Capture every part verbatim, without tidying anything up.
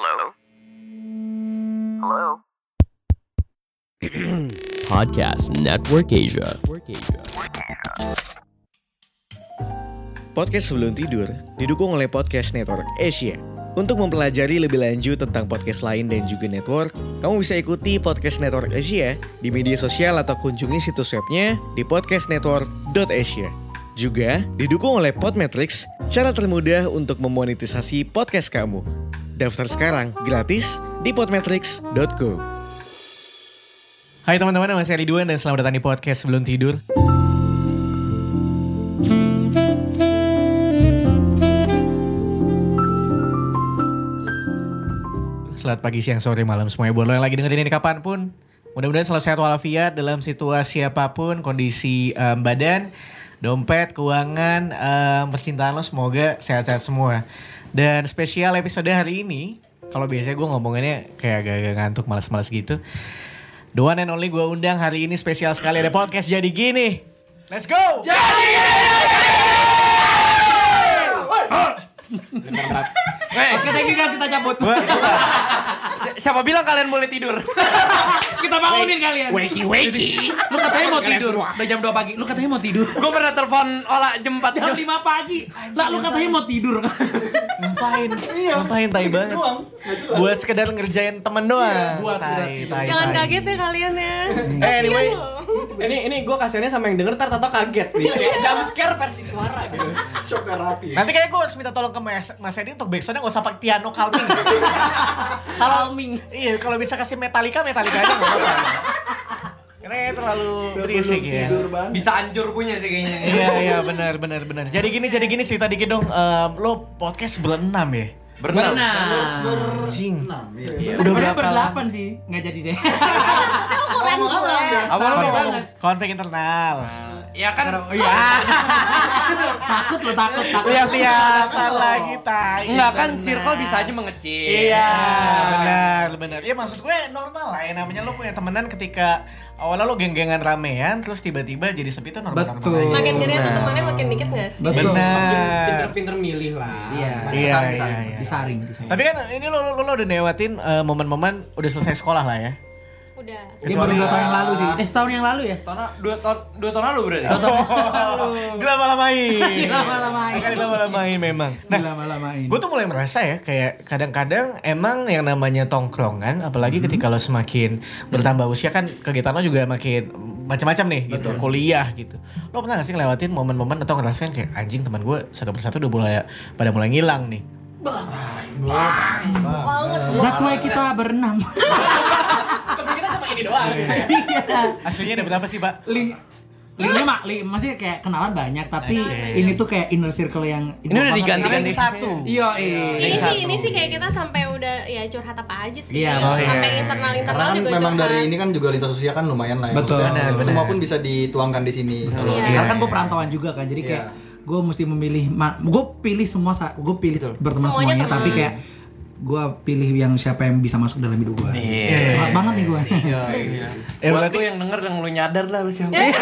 Hello? Hello? Podcast Network Asia. Podcast Sebelum Tidur didukung oleh Podcast Network Asia. Untuk mempelajari lebih lanjut tentang podcast lain dan juga network, kamu bisa ikuti Podcast Network Asia di media sosial atau kunjungi situs webnya di podcast network dot asia. Juga didukung oleh Podmetrics, cara termudah untuk memonetisasi podcast kamu. Daftar sekarang gratis di podmetrics dot co. Hai teman-teman, nama saya Ridwan dan selamat datang di Podcast Sebelum Tidur. Selamat pagi, siang, sore, malam semuanya. Buat lo yang lagi dengerin ini kapanpun, mudah-mudahan selalu sehat walafiat dalam situasi apapun, kondisi um, badan, dompet, keuangan, um, percintaan lo semoga sehat-sehat semua. Dan spesial episode hari ini, kalau biasanya gue ngomongannya kayak agak-agak ngantuk, malas-malas gitu. The one and only gue undang hari ini spesial sekali, ada podcast Jadi Gini. Let's go! Jadi Gini! Oke, thank you guys, kita cabut. Siapa bilang kalian boleh tidur? Kita bangunin kalian. Wakey wakey. Lu katanya mau tidur. Udah jam dua pagi. Lu katanya mau tidur. Gue pernah telepon Ola jam empat Jam lima pagi. Lah lu katanya mau tidur. Ngapain? Ngapain tai banget. Buat sekedar ngerjain temen doang. Buat tai, tai, Jangan tai. kaget ya kalian ya. Eh, anyway, Ini ini gue kasihannya sama yang denger ntar tato kaget sih. Jam scare versi suara gitu. Shock terapi. nanti kayak gue harus minta tolong ke Mas, Mas Edi untuk backsoundnya gak usah pakai piano calming. Kalau iya, kalau bisa kasih Metallica, Metallica aja gak apa-apa. Karena kayak terlalu berisik ya. Bisa anjur punya sih kayaknya. Iya iya benar benar benar. Jadi gini jadi gini cerita dikit dong. Um, lo podcast berenam ya? Berenam. Anjing. Iya. Udah Udah berapa berdelapan sih. Nggak jadi deh. Apa lo mau ngomong? Konflik internal. Ya kan. Oh iya. Takut lo, takut, takut. Lihat lihatan lagi tai. Enggak kan circle bisa aja mengecil. Iya, benar, benar. Ya maksud gue normal lah ya, namanya lo punya temenan ketika awalnya lo geng-gengan ramean terus tiba-tiba jadi sepi itu normal-normal Betul. aja. Makin gede tuh temannya makin dikit gak sih? Betul. Benar. Pinter-pinter milih lah. Iya. Iya, Disaring, iya, iya. Disaring, disaring. Tapi kan ini lo, lo, lo udah newatin uh, momen-momen udah selesai sekolah lah ya. Udah. Dia baru dua tahun yang lalu sih. Eh, setahun yang lalu ya? Tahun dua tahun dua tahun lalu berarti. Dilama-lamain. Dilama-lamain. Kan dilama-lamain memang. Nah, Dilama-lamain. gue tuh mulai merasa ya kayak kadang-kadang emang yang namanya tongkrongan, apalagi ketika lo semakin bertambah usia kan kegiatan lo juga makin macam-macam nih gitu, kuliah gitu. Lo pernah gak sih ngelewatin momen-momen atau ngerasain kayak anjing teman gue satu persatu udah mulai pada mulai ngilang nih? Banget. That's why kita berenam. Tapi kita cuma ini doang. Iya. Aslinya ada berapa sih, Pak? Li Linknya mak, li, maksudnya kayak kenalan banyak tapi Oke. ini tuh kayak inner circle yang Ini udah banget. diganti-ganti. Satu. Iya, iya. Ini Satu. sih ini sih kayak kita sampai udah ya curhat apa aja sih. Iya, oh iya. Sampai internal-internal Karena kan juga memang curhat. dari ini kan juga lintas usia kan lumayan lah ya. Betul. Maksudnya Benar, semua benar. pun bisa dituangkan di sini. Betul. Iya. Karena kan gue perantauan juga kan, jadi kayak gue mesti memilih, gue pilih semua, gue pilih berteman Semuanya semuanya, teman. tapi kayak gue pilih yang siapa yang bisa masuk dalam hidup gue. Iya. Curhat banget nih gue. Eh Buat berarti lu yang denger dan lu nyadar lah lu siapa. Eh.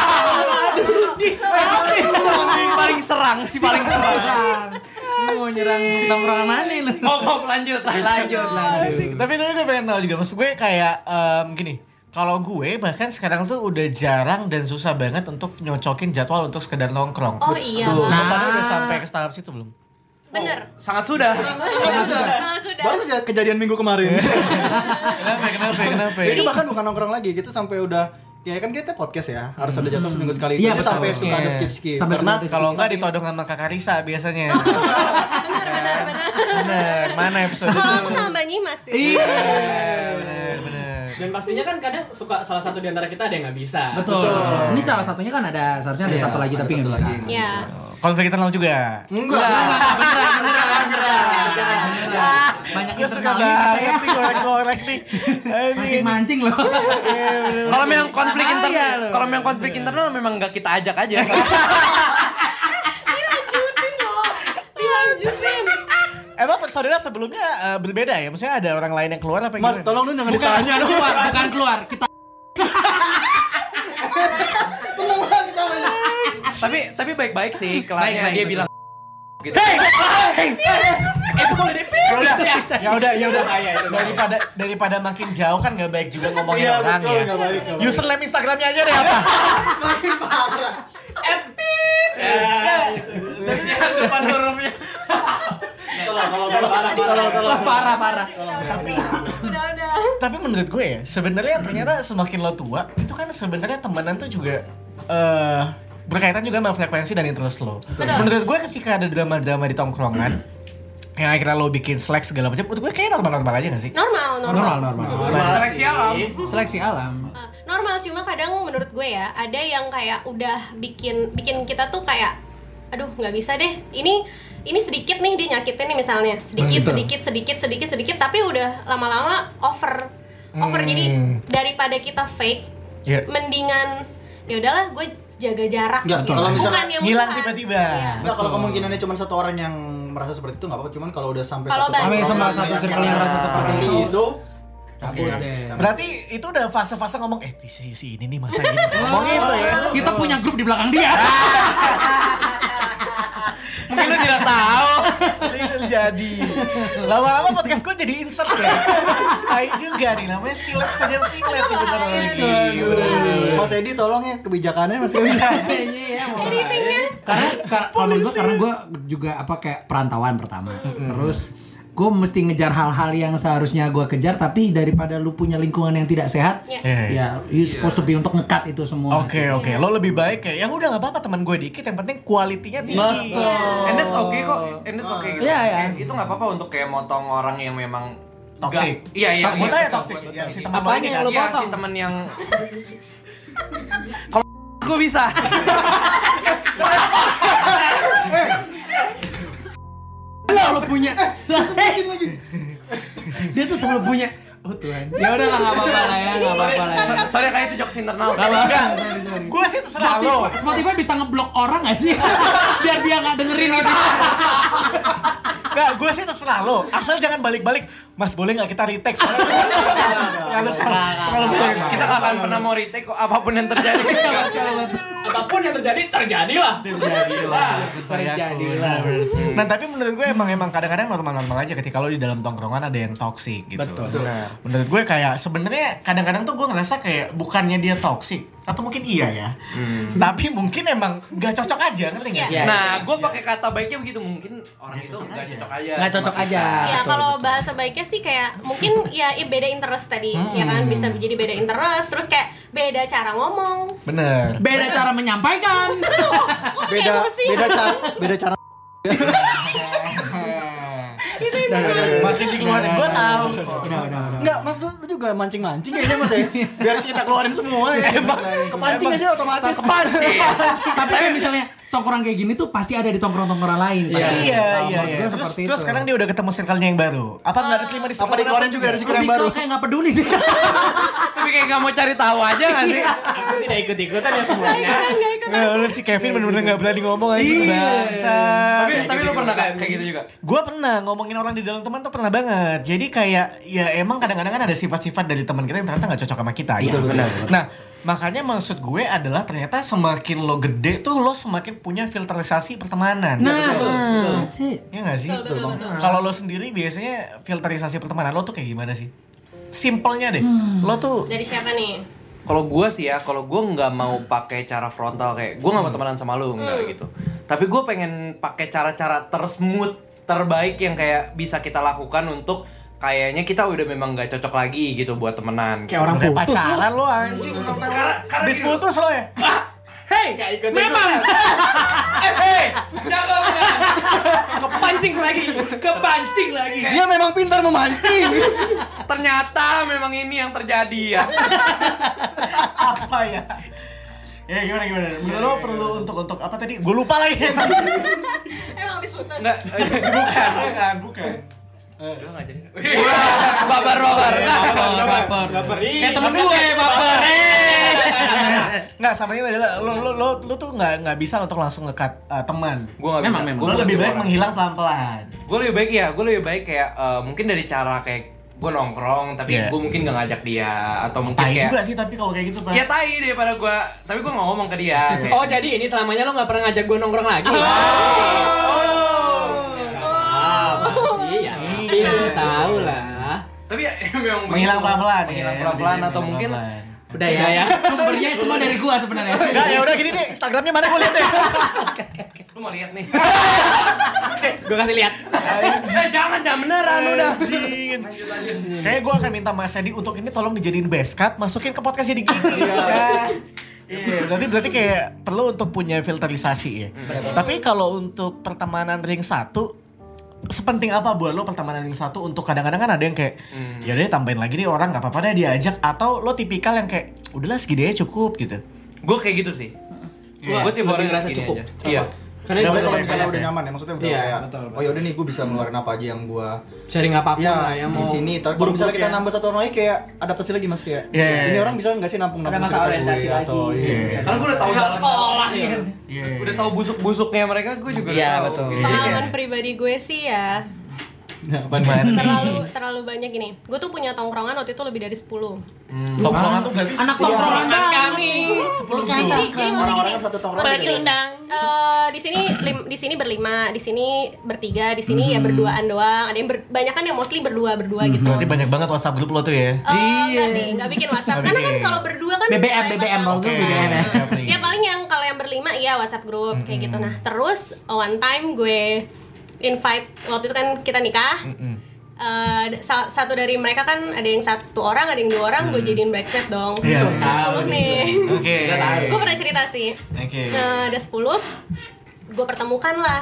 Paling paling serang sih paling serang. Lu mau nyerang tongkrongan mana lu? Oh, oh, lanjut Lanjut, lanjut. tapi tapi gue pengen tahu juga, maksud gue kayak em, gini. Kalau gue bahkan sekarang tuh udah jarang dan susah banget untuk nyocokin jadwal untuk sekedar nongkrong. Oh iya. Tuh, Nah. lo pada udah sampai ke tahap situ belum? Bener. Sangat sudah. Nah, sudah. Baru saja kejadian minggu kemarin. Kenapa? Kenapa? Kenapa? Itu bahkan bukan nongkrong lagi, gitu sampai udah ya kan kita podcast ya, harus ada jadwal seminggu sekali. Iya, Jadi betul. sampai suka ada Iya. skip-skip. Sampai Karena suka ada Kalau enggak ditodong sama Kakak Risa biasanya. Bener bener bener. Bener, mana episode itu? Kalau aku sama Mbak Nyimas sih. Iya. Bener, bener. Dan pastinya kan kadang suka salah satu di antara kita ada yang nggak bisa. Betul. Ini salah satunya kan ada, seharusnya ada Iya, satu lagi ada tapi nggak satu bisa. lagi. Iya. Konflik internal juga. enggak. Beneran, beneran, beneran. Banyak Gue suka internal kita banget ya. nih korek-korek nih. Mancing-mancing loh. Kalau memang konflik Bahaya internal, loh. kalau memang konflik internal memang nggak kita ajak aja. Dilanjutin loh. Dilanjutin. Emang saudara sebelumnya eh, berbeda ya? Maksudnya ada orang lain yang keluar apa Mas, gimana? tolong dong jangan Bukan ditanya dong. keluar, bukan keluar. Kita Seneng banget kita banyak. tapi tapi baik-baik sih kelasnya Baik-baik, dia betul. bilang gitu. Itu boleh dipilih. Ya udah, ya udah, ya udah. Daripada daripada makin jauh kan nggak baik juga ngomongin Iya, orang betul, ya. nggak baik, nggak baik. Username Instagramnya aja deh apa? Makin parah. Yang depan hurufnya. Tolong, tolong, tolong, tolong, tolong. Parah parah. Tapi Udah udah. tapi menurut gue ya sebenarnya ternyata semakin lo tua itu kan sebenarnya temenan tuh juga eh berkaitan juga sama frekuensi dan interest lo. Menurut gue ketika ada drama-drama di tongkrongan yang akhirnya lo bikin slack segala macam, menurut gue kayak normal-normal aja gak sih? Normal, normal. Normal normal. Seleksi alam. Seleksi alam. Uh, normal cuma kadang menurut gue ya ada yang kayak udah bikin bikin kita tuh kayak aduh nggak bisa deh ini ini sedikit nih dia nyakitin nih misalnya sedikit Betul. sedikit sedikit sedikit sedikit tapi udah lama-lama over over Hmm. jadi daripada kita fake Iya. mendingan ya udahlah gue jaga jarak Nggak, gitu. kalau misalnya bukan yang ngilang musuhan. tiba-tiba. Iya. Enggak, kalau kemungkinannya cuma satu orang yang merasa seperti itu nggak apa-apa, cuman kalau udah sampai Kalau satu banyak. Sampai sama orang satu yang circle yang rasa seperti itu. itu Cabut deh. Berarti itu udah fase-fase ngomong eh si, si ini nih masa gini. Ngomong itu ya. Kita punya grup di belakang dia. Mungkin lu tidak tahu. Sering terjadi. Lama-lama podcast gue jadi insert ya. Kayak juga nih namanya silet tajam silet nih bentar lagi. Mas Edi tolong ya kebijakannya Mas Edi. Karena kar- kalau menurut gue karena gue juga apa kayak perantauan pertama. Terus gue mesti ngejar hal-hal yang seharusnya gue kejar, tapi daripada lu punya lingkungan yang tidak sehat, Iya. ya you supposed to be untuk nge-cut itu semua. Oke oke, lo lebih baik kayak yang udah nggak apa-apa teman gue dikit, yang penting kualitinya tinggi. Betul. And that's okay kok. And that's okay gitu. Iya, iya. Kayak itu nggak apa-apa untuk kayak motong orang yang memang Toxic. nggak- Iya iya. Toxic iya, ya betul, toxic. betul, Ya, betul. si teman lo Apanya ini yang kan. lo Iya potong? si teman yang kalau gue bisa. Selalu punya. Selalu dia tuh selalu punya. Oh Tuhan. Ya udah lah, nggak apa-apa lah ya, nggak apa-apa lah. Ya. Soalnya kayak itu jokes internal. Nggak apa-apa. Sorry, sorry. Gue sih terserah lo. Spotify, Spotify bisa ngeblok orang nggak sih? Biar dia nggak dengerin gitu. Nggak, gue sih terserah lo. Asal jangan balik-balik. Mas boleh nggak kita retake? Soalnya kalau kalau Kita nggak akan pernah mau retake kok apapun yang terjadi. Apapun yang terjadi terjadilah. terjadilah. Terjadilah. Nah tapi menurut gue emang emang kadang-kadang normal-normal aja ketika lo di dalam tongkrongan ada yang toksik gitu. Betul. Menurut gue kayak sebenarnya kadang-kadang tuh gue ngerasa kayak bukannya dia toksik atau mungkin iya ya. Tapi mungkin emang nggak cocok aja, ngerti nggak sih? Iya. Nah, gue pakai kata baiknya begitu mungkin orang itu nggak cocok aja. Nggak cocok sama aja. kita. Ya Betul, kalau betul. bahasa baiknya sih kayak mungkin ya, ya beda interest tadi ya kan bisa jadi beda interest terus kayak beda cara ngomong. Bener. Beda cara menyampaikan. beda beda cara beda cara Makin dikeluarin gue tahu kok. Udah, udah, udah. Enggak, Mas lu, lu juga mancing-mancing kayaknya Mas ya. Biar kita keluarin semua ya. Emang kepancing aja otomatis. Kepancing. Tapi kayak misalnya tongkrong kayak gini tuh pasti ada di tongkrong-tongkrongan lain. Iya, pasti. iya, Nah, iya. menurut iya. gue Terus, seperti terus itu. sekarang dia udah ketemu circle-nya yang baru. Apa nggak diterima di circle Apa dikeluarin juga dari sekarang yang baru? Lebih ke kayak nggak peduli sih. Tapi kayak nggak mau cari tahu aja nggak sih? Tidak ikut-ikutan ya semuanya. Nggak, lu si Kevin bener-bener nggak berani ngomong aja. Bangsa. Tapi tapi lu pernah kayak kayak gitu juga? Gue pernah ngomongin orang di dalam teman tuh pernah banget. Jadi kayak ya emang kadang-kadang kan ada sifat-sifat dari teman kita yang ternyata nggak cocok sama kita. Gitu. Nah makanya maksud gue adalah ternyata semakin lo gede tuh lo semakin punya filterisasi pertemanan. Nah, betul. betul. Sih. Ya nggak sih? Betul, betul, betul. Kalau lo sendiri biasanya filterisasi pertemanan lo tuh kayak gimana sih? Simpelnya deh. Lo tuh Dari siapa nih? Kalau gue sih ya, kalau gue nggak mau pakai cara frontal kayak gue nggak mau temenan sama lu nggak gitu. Tapi gue pengen pakai cara-cara tersmooth terbaik yang kayak bisa kita lakukan untuk kayaknya kita udah memang nggak cocok lagi gitu buat temenan. Kayak orang kayak putus pacaran lo anjing. Karena karena Habis putus lo ya? Hey, Gak ikut Memang. eh, hey, jaga bukan. kepancing lagi, kepancing lagi. Dia memang pintar memancing. Ternyata memang ini yang terjadi ya. Apa ya? Ya gimana gimana? Menurut lo perlu untuk untuk apa tadi? Gue lupa lagi. Emang habis putus. Enggak, bukan, bukan, bukan. Lu nggak jadi. Babar babar. Baper, baper. Kayak temen gue, baper. Nggak, sama ini adalah lo lo lo, lo tuh nggak nggak bisa untuk langsung nge-cut uh, teman. Gue nggak bisa. Memang, memang. Gua Lo lebih tipe baik orang. menghilang pelan-pelan. Gue lebih baik ya, gue lebih baik kayak eh, mungkin dari cara kayak gue nongkrong, tapi Iya. gue mungkin gak ngajak dia atau mungkin Tai kayak juga sih tapi kalau kayak gitu Pak. ya tai daripada gue, tapi gue nggak ngomong ke dia. Kayak, Oh jadi ini selamanya lo nggak pernah ngajak gue nongkrong lagi? Oh. Ah, masih. Iya, tahu lah. Tapi ya memang Menghilang pelan-pelan ya. Menghilang pelan-pelan atau mungkin Udah ya, sumbernya semua dari gua sebenarnya. Enggak, ya udah gini deh, Instagramnya mana gua lihat deh. lu mau lihat nih. Gue kasih lihat. Eh, jangan jangan beneran udah. Kayak gua akan minta Mas Edi untuk ini tolong dijadiin base cut, masukin ke podcast jadi gini. Iya. Iya, berarti berarti kayak perlu untuk punya filterisasi ya. Tapi kalau untuk pertemanan ring satu, sepenting apa buat lo pertemanan ring satu untuk kadang-kadang kan ada yang kayak hmm. ya deh tambahin lagi nih orang nggak apa-apa deh diajak, atau lo tipikal yang kayak udahlah segini aja cukup gitu. Gue kayak gitu sih. Yeah. Gue tipe orang yang ngerasa cukup. aja. Iya. Karena Gak kalau boleh misalnya kayak udah nyaman ya, maksudnya udah Iya, kayak betul, betul. oh yaudah nih gue bisa ngeluarin apa aja yang gue Sharing apapun ya, lah ya mau. di sini. Tapi kalau misalnya kita nambah satu orang lagi kayak adaptasi lagi mas kayak Yeah, yeah, ini yeah. orang bisa nggak sih nampung-nampung Ada masa cerita orientasi gue, lagi. atau iya. Yeah. Karena gue udah tahu dalam sekolah ya. Yeah. udah tahu busuk-busuknya mereka, gue juga Iya, udah tahu. betul. Gitu. Pengalaman pribadi gue sih ya terlalu terlalu banyak gini. Gue tuh punya tongkrongan waktu itu lebih dari sepuluh. Tongkrongan tuh berarti Anak tongkrongan kami. Jadi, jadi maksudnya Orang-orang gini. satu tongkrongan. Pecundang. Eh, di sini lim, di sini berlima, di sini bertiga, di sini ya berduaan doang. Ada yang ber, banyak kan yang mostly berdua berdua gitu. berarti banyak banget WhatsApp grup lo tuh ya. Eh, enggak sih, enggak bikin WhatsApp. Karena kan kalau berdua kan B B M, lain B B M, WhatsApp. maksud B B M ya. Ya paling yang kalau yang berlima iya WhatsApp grup kayak gitu. Nah, terus one time gue invite waktu itu kan kita nikah. Uh, sa- satu dari mereka kan ada yang satu orang, ada yang dua orang, gue jadiin bridesmaid dong. Iya. Ada sepuluh nih. Oke. Gue pernah cerita sih. Oke. Nah, ada sepuluh, gue pertemukan lah.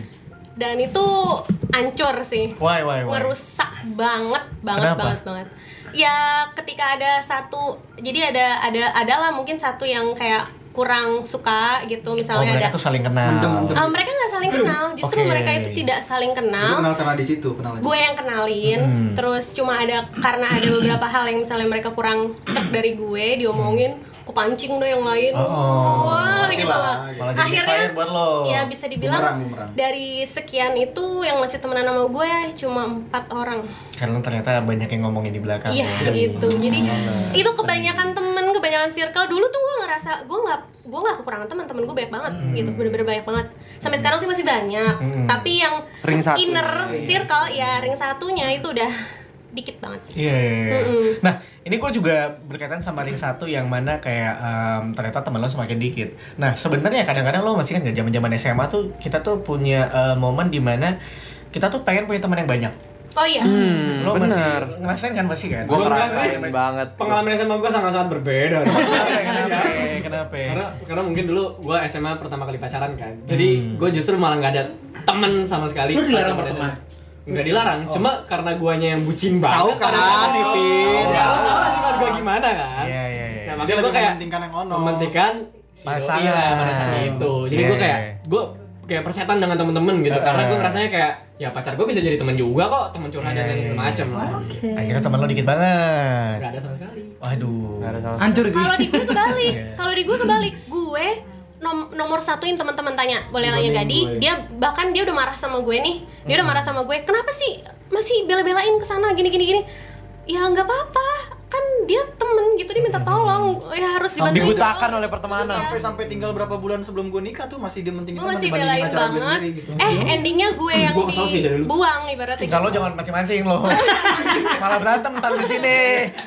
Dan itu ancur sih. Why why why? Ngerusak banget, banget, Kenapa? banget, banget. Ya ketika ada satu, jadi ada ada adalah mungkin satu yang kayak kurang suka gitu, Oh, misalnya mereka ada. tuh saling kenal. Uh, mereka nggak saling kenal, justru Oke. mereka itu tidak saling Itu kenal. kenal karena di situ kenal. Gue yang kenalin, terus cuma ada karena ada beberapa hal yang misalnya mereka kurang cek dari gue, diomongin, ku pancing deh yang lain, Oh. wah gitu lah. Malah jadi Akhirnya, fire buat lo. ya bisa dibilang Bumerang, bumerang. dari sekian itu yang masih temenan sama gue cuma empat orang. Karena ternyata banyak yang ngomongin di belakang. Iya ya. gitu. Jadi itu kebanyakan temen, kebanyakan circle. Dulu tuh gue ngerasa gue nggak gue nggak kekurangan teman, temen gue banyak banget gitu, bener-bener banyak banget. Sampai sekarang sih masih banyak. Tapi yang Ring satu. inner circle ya ring satunya itu udah dikit banget. Iya. iya, iya. Nah, ini gue juga berkaitan sama ring satu yang mana kayak em, ternyata teman lo semakin dikit. Nah, sebenarnya kadang-kadang lo masih kan zaman-zaman S M A tuh kita tuh punya eh, momen dimana kita tuh pengen punya teman yang banyak. Oh iya. Hmm, Lo bener. masih ngerasain kan pasti kan? Gue Gua ngerasain ngerasain. banget. Pengalaman S M A gue sangat-sangat berbeda. Kenapa? Kenapa? karena karena mungkin dulu gue S M A pertama kali pacaran kan. Jadi gue justru malah nggak ada temen sama sekali. Lu dilarang Pas berteman? S M A. Nggak dilarang, cuma karena guanya yang bucin banget. Tahu kan, Ipin. Ya, tahu sifat gue gimana kan. Iya, iya, iya. Nah, Dia makanya gue lebih kayak mementingkan yang ono. mementingkan si Pasangan. doi lah pada saat itu. Jadi Iya, gue kayak iya. gue kayak persetan dengan temen-temen gitu, karena gue ngerasanya kayak ya pacar gue bisa jadi teman juga kok, teman curhat dan lain segala macam lah. Akhirnya teman lo dikit banget. Gak ada sama sekali. Waduh. Nggak ada sama Hancur sih. Kalau di gue kebalik. Kalau di gue kebalik, gue nom- nomor satuin teman-teman tanya, boleh nanya Gadi, dia bahkan dia udah marah sama gue nih, dia udah marah sama gue, kenapa sih masih bela-belain kesana gini gini gini? Ya nggak apa-apa, kan dia temen gitu, dia minta tolong, ya harus dibantu. Dibutakan oleh pertemanan. Sampai sampai tinggal berapa bulan sebelum gue nikah tuh masih dia mentingin Gue masih dibandingin belain acara gue banget. sendiri gitu. Eh endingnya gue yang Gua kesal sih dari lu. dibuang ibaratnya. Kalau jangan mancing-mancing lo. Malah berantem ntar di sini.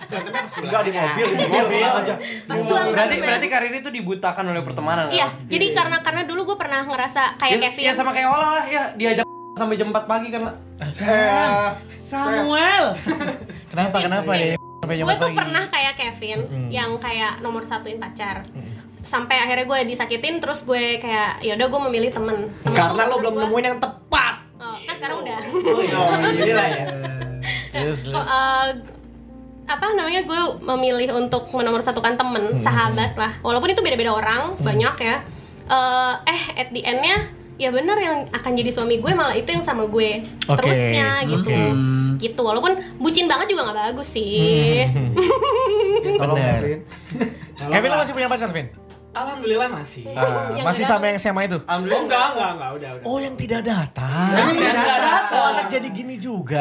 Enggak di mobil, di mobil aja. Pas pulang Berarti berantem. berarti karir itu dibutakan oleh pertemanan. Iya, kan? jadi karena karena dulu gue pernah ngerasa kayak Ya, Kevin. ya sama kayak Ola lah, ya diajak sampai jam empat pagi kan lah. Samuel. Kenapa? Kenapa ya? Sampai jam Gue empat tuh pagi. pernah kayak Kevin yang kayak nomor satuin pacar. Sampai akhirnya gue disakitin, terus gue kayak ya udah gue memilih temen. Temen Karena tuh lo belum menurut nemuin yang tepat. gue- Oh, kan sekarang udah. Oh iya lah ya. Terus, Kok, eh, apa namanya, gue memilih untuk menomorsatukan temen, sahabat lah. Walaupun itu beda-beda orang, banyak ya. Eh, eh at the end-nya ya benar yang akan jadi suami gue malah itu yang sama gue seterusnya gitu. Gitu. Walaupun bucin banget juga nggak bagus sih. Tolong Bener. Ipin. Kevin lo masih punya pacar, Vin? Alhamdulillah masih. Ah, Yang masih tidak- sama yang S M A itu? Oh enggak, enggak, enggak, udah, udah. Oh, yang tidak datang. Yang tidak datang. Oh, anak jadi gini juga.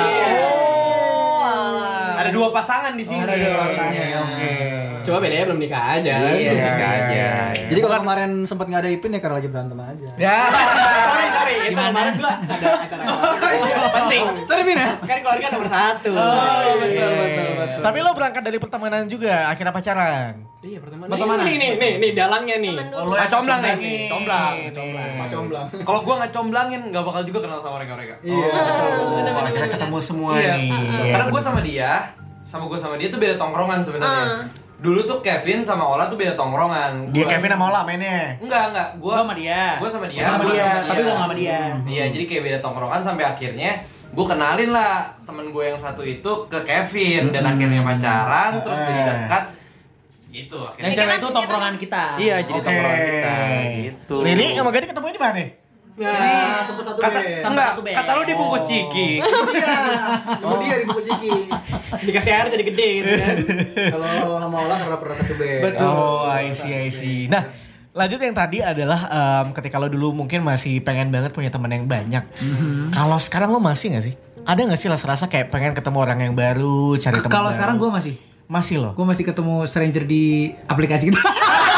Oh, Ada dua pasangan di sini. Ada dua harusnya. pasangan, oke. Coba bedanya belum nikah aja. Iya, nikah aja. Jadi kalau kemarin sempat nggak ada Ipin ya karena lagi berantem aja. Ya. Sorry, sorry, itu kemarin gua ada acara penting. Sorry Vin ya. Kan keluarga nomor satu. Oh, betul, betul, betul. Tapi lo berangkat dari pertemanan juga, akhirnya pacaran. Iya, pertemanan. Pertemanan. Nih, nih, nih, nih, dalangnya nih. Temen Oh, dulu. lo yang Comblang nih, nih. comblang. Pak Comblang. Kalau gua nggak comblangin nggak bakal juga kenal sama mereka-mereka. Iya. Oh, akhirnya ketemu semua Iya. nih. Karena gue sama dia, sama gue sama dia tuh beda tongkrongan sebenarnya. Ah. Dulu tuh Kevin sama Ola tuh beda tongkrongan. Dia Gua- Kevin sama Ola mainnya. Enggak, enggak. Gua Gua sama dia. Gua sama dia. Gua sama gua dia, tapi gua nggak sama dia. Iya, jadi kayak beda tongkrongan sampai akhirnya gue kenalin lah temen gue yang satu itu ke Kevin dan akhirnya pacaran terus jadi dekat gitu akhirnya. Yang cewek itu tongkrongan kita. Iya, jadi Oke. tongkrongan kita gitu. Lili sama Gadi ketemu di mana? Ya, sempet satu Kata band. Sama enggak, satu band. kata lu dibungkus Ciki. Iya. Sama dia di buku Siki. Dikasih air jadi gede gitu kan. Kalau sama Ola karena pernah satu band. Betul. Oh, I see, I see. Nah, lanjut yang tadi adalah em, ketika lo dulu mungkin masih pengen banget punya teman yang banyak. Kalau sekarang lo masih gak sih? Ada gak sih rasa-rasa kayak pengen ketemu orang yang baru, cari teman Kalau baru? sekarang gue masih, masih lo. gue masih ketemu stranger di aplikasi kita.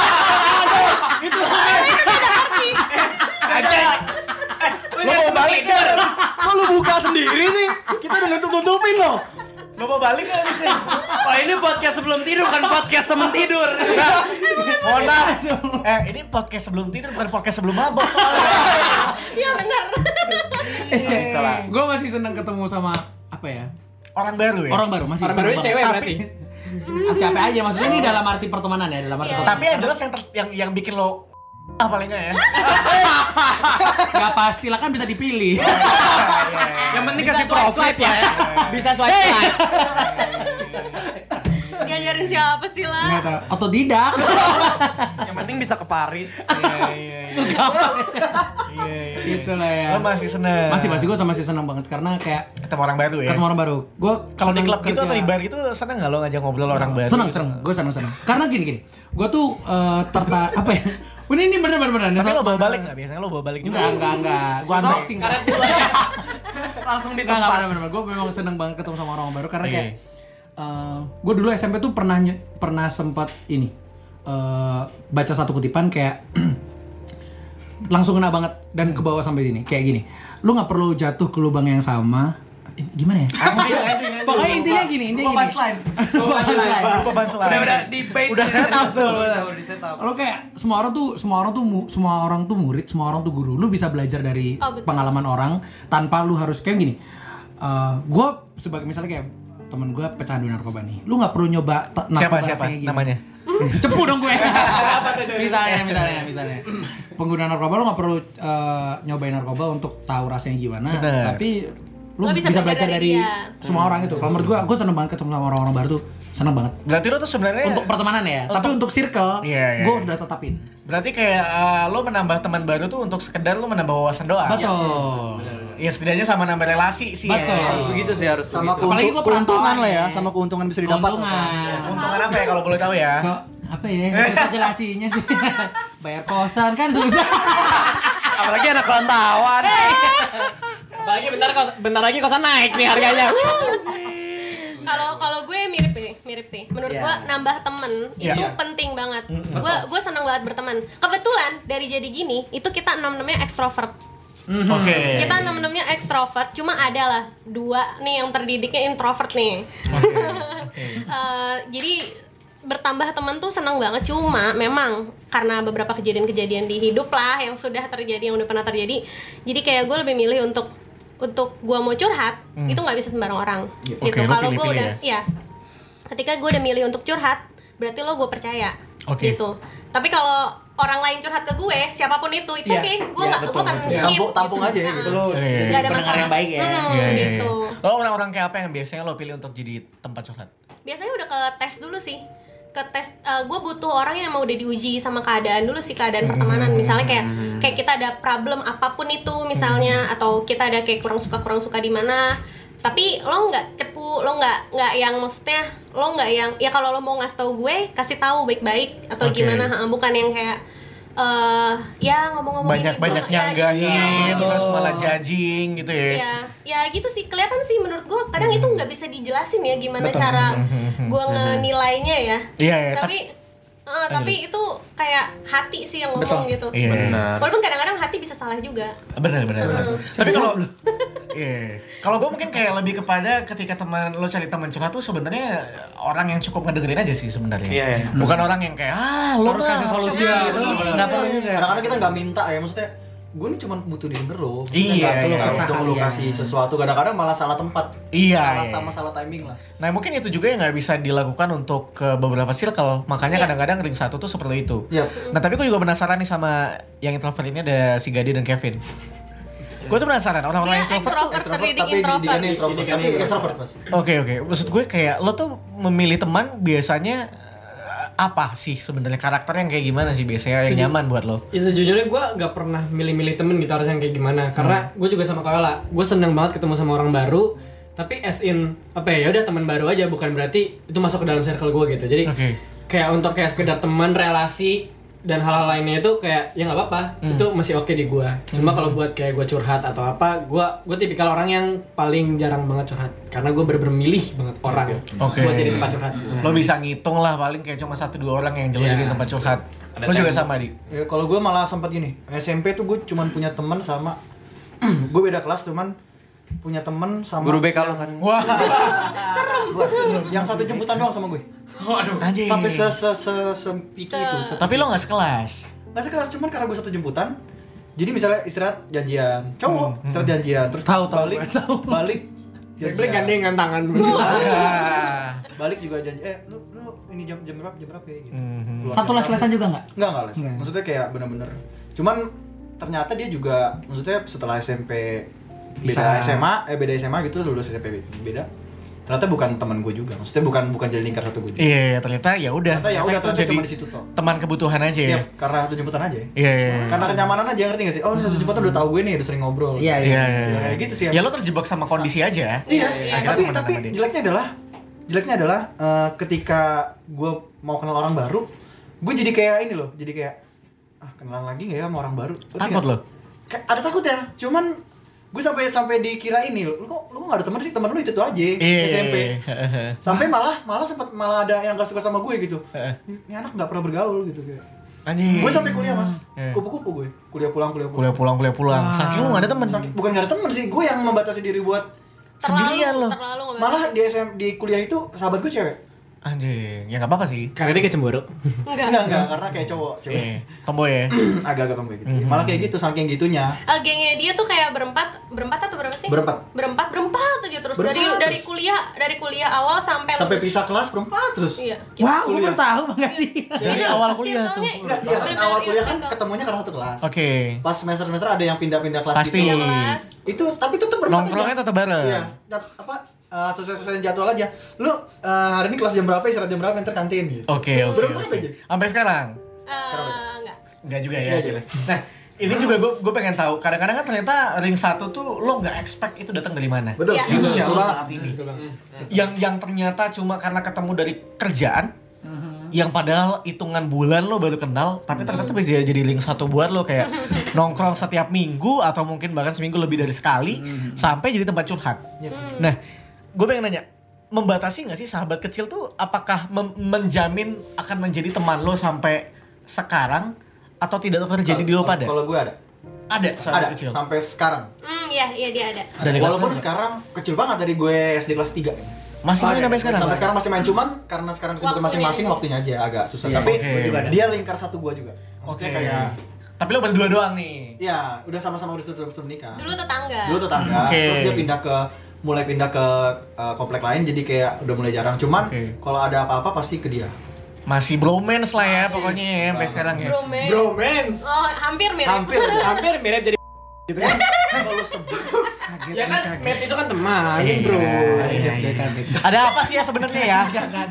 Lo mau balik gak? Kok lu buka sendiri sih? Kita udah nutup-nutupin loh. Lo mau balik gak sih? Kalau ini podcast sebelum tidur kan podcast temen tidur. Mohon maaf. Eh, ini podcast sebelum tidur bukan podcast sebelum mabok soalnya. Iya benar. Bisa lah. Gue masih senang ketemu sama apa ya? Orang baru ya? Orang baru masih. Orang senang barunya banget. cewek Tapi- berarti. Ah, siapa aja maksudnya ini dalam arti pertemanan ya, dalam arti Iya. pertemanan. Tapi yang jelas yang ter- yang yang bikin lo ah paling enggak ya. Gak pasti lah kan bisa dipilih. Yang penting Bisa kasih swipe profit swipe ya. ya. Bisa swipe swipe. Diajarin siapa sih lah? Nggak tahu. Otodidak. Yang penting bisa ke Paris. Iya iya iya. Iya iya. Gitu lah ya. Lo masih seneng. Masih masih gue masih senang banget karena kayak ketemu orang baru ya. ketemu orang baru. Gue Kalau di klub gitu atau di bar gitu seneng nggak lo ngajak ngobrol orang baru? Senang senang. Gue senang senang. Karena gini gini. Gue tuh eh, tertarik apa ya? Ini ini bener bener bener. Tapi lo bawa balik nggak? Biasanya lo bawa balik juga. Enggak enggak enggak. Gue unboxing. Karena itu ya. Langsung di Enggak enggak tempat. bener bener. Gue memang seneng banget ketemu sama orang baru karena Oke. kayak gue dulu S M P tuh pernah nye- pernah sempat ini eh, baca satu kutipan kayak langsung kena banget dan ke bawah sampai sini kayak gini. Lu nggak perlu jatuh ke lubang yang sama. Eh, Gimana ya? Anjing, anjing, anjing. Pokoknya intinya gini, intinya Lupa gini. punchline. Lupa punchline. Lupa punchline. Udah udah di bait. Udah set up tuh. Udah di set up. Lo kayak semua orang tuh semua orang tuh mu- semua orang tuh murid, semua orang tuh guru. Lu bisa belajar dari Oh, betul. pengalaman orang tanpa lu harus kayak gini. gue sebagai misalnya kayak temen gue pecandu narkoba nih. Lu nggak perlu nyoba ta- Siapa narkoba siapa rasanya gimana. namanya? Cepu dong gue. misalnya misalnya misalnya. Pengguna narkoba lu nggak perlu eh, nyobain narkoba untuk tahu rasanya gimana. Bener. Tapi lu Lo bisa, bisa belajar belajar dari, dari dia. semua orang itu. Kalau menurut gue, gue seneng banget ketemu sama orang-orang baru tuh. Seneng banget. Berarti lo tuh sebenarnya Untuk pertemanan ya. Tapi untuk circle, Iya, iya, gue iya. udah tetapin. berarti kayak uh, lo menambah teman baru tuh untuk sekedar lo menambah wawasan doang. Betul. Ya setidaknya sama nambah relasi sih. Betul. Ya. Harus begitu sih, harus Sama begitu. Apalagi keuntung- gua perantauan keuntungan lah ya, ya. sama keuntungan bisa didapat. Keuntungan. Keuntungan apa ya kalau boleh tahu ya? Kok apa ya? Susah jelasinya sih. Bayar kosan kan susah. Apalagi anak rantauan. Apalagi bentar kos bentar lagi kosan naik nih harganya. Kalau kalau gue mirip nih, mirip sih. Menurut Iya. gue nambah temen Iya. itu penting banget. Gue gue seneng banget berteman. Kebetulan dari jadi gini, itu kita enam-enamnya ekstrovert. Oke. Kita enam-enamnya ekstrovert, cuma ada lah dua nih yang terdidiknya introvert nih. Eh, jadi bertambah teman tuh seneng banget, cuma memang karena beberapa kejadian-kejadian di hidup lah yang sudah terjadi, yang udah pernah terjadi, jadi kayak gue lebih milih untuk untuk gue mau curhat itu nggak bisa sembarang orang gitu. Oke, lo Kalau gue pilih-pilih udah ya, ketika gue udah milih untuk curhat, berarti lo gue percaya Oke. gitu. Tapi kalau orang lain curhat ke gue, siapapun itu, it's Iya. okay, gue Iya, nggak, betul, gue kan betul. keep Tampung, tampung gitu. aja ya Nah, gitu. Iya, iya. nggak ada Pendengar masalah yang baik ya. Hmm, Iya, iya, iya. gitu. Lo orang-orang kayak apa yang biasanya lo pilih untuk jadi tempat curhat? Biasanya udah ke tes dulu sih, ke tes. gue butuh orang yang mau udah diuji sama keadaan dulu sih, keadaan pertemanan. Misalnya kayak kayak kita ada problem apapun itu misalnya, atau kita ada kayak kurang suka kurang suka di mana, tapi lo nggak cepu, lo nggak nggak yang maksudnya lo nggak yang ya kalau lo mau ngasih tahu gue, kasih tahu baik-baik atau Oke. gimana, ha, bukan yang kayak eh ya ngomong-ngomong Banyak-banyak gitu, ya, nyanggahin, ya, gitu. terus malah judging gitu ya. Ya, ya gitu sih, kelihatan sih menurut gue. Kadang itu nggak bisa dijelasin ya gimana cara gue ngenilainya ya. Iya, iya. Tapi Uh, tapi itu kayak hati sih yang ngomong gitu. Iya. Benar. Walaupun kadang-kadang hati bisa salah juga. Benar benar. benar. Tapi kalau iya. Kalau gue mungkin kayak lebih kepada ketika teman lo cari teman curhat tuh sebenarnya orang yang cukup ngedengerin aja sih sebenarnya. Iya, iya. Bukan orang yang kayak ah lo Harus mah kasih solusi harusnya gitu. Enggak perlu juga. Kadang-kadang kita nggak minta ya, maksudnya gue ini cuma butuh didengar lo. Iya, Nggak perlu iya. untuk lu kasih sesuatu. Kadang-kadang malah salah tempat. Iya, Salah iya. sama salah timing lah. Nah mungkin itu juga yang nggak bisa dilakukan untuk ke beberapa circle. Makanya Iya. kadang-kadang ring satu tuh seperti itu. Iya. Nah tapi gue juga penasaran nih sama yang introvert ini ada si Gadi dan Kevin. Gue tuh penasaran orang-orang Dia introvert tuh. extrovert Extrovert terdidik tapi introvert. didikannya introvert. Didikannya Tapi introvert. extrovert mas. Oke oke. Maksud gue kayak lo tuh memilih teman biasanya eh, apa sih sebenarnya karakter yang kayak gimana sih biasanya yang Seju- nyaman buat lo? Ya sejujurnya gue gak pernah milih-milih temen gitu harus yang kayak gimana. Karena gue juga sama Kawala, gue seneng banget ketemu sama orang baru. Tapi as in apa ya, udah teman baru aja, bukan berarti itu masuk ke dalam circle gue gitu. Jadi Oke. kayak untuk kayak sekedar teman, relasi dan hal-hal lainnya itu kayak ya nggak apa-apa, itu masih oke di gue. Cuma kalau buat kayak gue curhat atau apa, gue gue tipikal orang yang paling jarang banget curhat karena gue bener-bener milih banget orang Oke. buat jadi tempat curhat. Lo bisa ngitung lah paling kayak cuma satu dua orang yang jelas Iya. jadi tempat curhat. Ada Lo juga tembok. sama di. Ya, kalau gue malah sempat gini, S M P tuh gue cuman punya teman sama gue beda kelas cuman punya temen sama Guru B K lo kan. Wah. Gua, yang satu jemputan doang sama gue. Waduh. Anjing. Sampai se se se sempiki Se- itu. Se- Tapi lo nggak sekelas. Nggak sekelas cuman karena gue satu jemputan. Jadi misalnya istirahat janjian, cowok istirahat janjian, terus Tahu, tahu, balik, tahu. balik, Balik gandengan tangan. balik juga janji. Eh, lu, lu ini jam jam berapa? Jam berapa ya? Gitu. Mhm. Keluar Satu jam les-lesan berapa? juga nggak? Enggak, enggak les. Nggak. Maksudnya kayak bener-bener. Cuman ternyata dia juga, maksudnya setelah S M P beda Bisa. S M A, eh beda S M A gitu, lulus S M P beda. Ternyata bukan teman gue juga. Maksudnya bukan bukan jadi lingkar satu gue. juga. Iya, ternyata ya udah. Ternyata ya udah, itu ternyata jadi cuma di situ toh. teman kebutuhan aja ya. Iya, karena satu jemputan aja. ya. Iya, iya. iya. Karena kenyamanan aja, ngerti gak sih? Oh, ini satu jemputan udah tahu gue nih, udah sering ngobrol. Iya, Iya, iya. Ya, iya. kayak gitu sih. Ya lo terjebak sama kondisi aja. Iya, Akhirnya tapi temenan tapi sama dia. jeleknya adalah jeleknya adalah eh, ketika gue mau kenal orang baru, gue jadi kayak ini loh, jadi kayak ah kenalan lagi nggak ya sama orang baru? Ngerti Takut nggak? lo? Kayak ada takut ya, cuman gue sampai sampai dikira ini lu kok lu kok nggak ada teman sih, teman lu itu tuh aja Iya. S M P. Sampai malah malah sempat malah ada yang gak suka sama gue gitu. Ini anak nggak pernah bergaul gitu kayak. Anjing. Gue sampai kuliah mas, Iya. kupu-kupu gue, kuliah pulang kuliah pulang. kuliah pulang kuliah pulang. Saking lo gak ada temen. Saking- bukan gak ada temen sih, gue yang membatasi diri buat Sendirian lo. Terlalu nggak malah di S M di kuliah itu sahabat gue cewek. Anjing. Ya nggak apa-apa sih. Karena dia kecemburu. enggak. Enggak enggak karena kayak cowok cewek. Eh, tomboy ya. Agak-agak tomboy gitu. Malah kayak gitu saking gitunya. Eh, gengnya dia tuh kayak berempat, berempat atau berapa sih? Berempat. Berempat, berempat aja terus Berempat dari terus. dari kuliah, dari kuliah awal sampai Sampai lulus. pisah kelas berempat terus. Iya. Wah, gue Kuliah. baru tahu Bang Gadi. Dari awal kuliah tuh. Circle-nya Enggak, iya kan bener-bener awal inner kuliah kan circle. ketemunya karena satu kelas. Oke. Pas semester-semester ada yang pindah-pindah kelas Pasti. gitu. Pindah kelas. Itu tapi tetap berempat Nongkrongnya aja. tetap bareng. Iya. Tet- apa eh, sesuai-sesuai jadwal aja. Lu eh, hari ini kelas jam berapa, istirahat jam berapa, ntar kantin gitu. Oke, oke. Berempat oke. aja. Sampai sekarang? Eh, enggak. Enggak juga ya. Enggak akhirnya. Nah, ini juga gue gue pengen tahu. Kadang-kadang kan ternyata ring satu tuh lo nggak expect itu datang dari mana. Betul. Iya. Di usia lo Betul. saat ini. Yang yang ternyata cuma karena ketemu dari kerjaan. Yang padahal hitungan bulan lo baru kenal, tapi ternyata bisa jadi link satu buat lo kayak nongkrong setiap minggu atau mungkin bahkan seminggu lebih dari sekali sampai jadi tempat curhat. Nah, gue pengen nanya, membatasi nggak sih sahabat kecil tuh apakah mem- menjamin akan menjadi teman lo sampai sekarang atau tidak terjadi di lo pada? Kalau gue ada. Ada sahabat Ada kecil. sampai sekarang. Hmm, iya, iya dia ada. Dari kelas Walaupun berapa? sekarang kecil banget dari gue S D kelas tiga. Masih main sampai sekarang. Sampai sekarang masih main, cuman karena sekarang kesibukan Waktunya. masing-masing waktunya aja agak susah. Iya, Tapi oke. Gua juga ada. dia lingkar satu gua juga. Maksudnya Oke. kayak Tapi lo berdua doang nih. ya udah sama-sama udah sudah sudah menikah. Dulu tetangga. Dulu tetangga, Oke. terus dia pindah ke mulai pindah ke uh, komplek lain, jadi kayak udah mulai jarang. Cuman Oke. kalau ada apa-apa pasti ke dia. Masih bromance lah ya pokoknya ya sampai sekarang ya. Bromance. Bromance. Oh, hampir mirip. Hampir. Hampir mirip jadi gitu kan. Kalau sebut Ya kan, match itu kan teman, Iya, bro. iya, iya. Ada apa sih ya sebenarnya ya?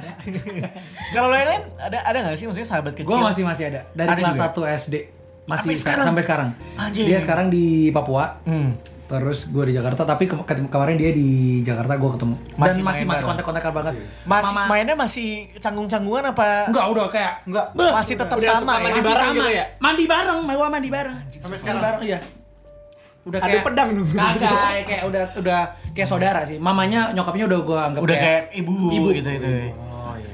Kalau lo yang lain ada ada nggak sih maksudnya sahabat kecil? Gue masih masih ada dari Ada kelas juga? satu S D masih Sampai sekarang? sampai sekarang. Anjing. Dia sekarang di Papua. Hmm. Terus gue di Jakarta, tapi ke- ke- kemarin dia di Jakarta gue ketemu. Dan Masih masih main masih bareng? kontak-kontakan banget. Mas Mama- mainnya masih canggung-canggungan apa? Enggak, udah kayak enggak Masih tetap Udah sama suka ya? mandi masih bareng sama. gitu ya? Mandi bareng, gua mandi bareng. sampai Mandi sekarang. bareng, iya. Udah Ada kayak pedang dong. Kagak, kayak udah udah kayak saudara sih. Mamanya, nyokapnya udah gua anggap Udah kayak ibu, Ibu. gitu itu. Oh iya.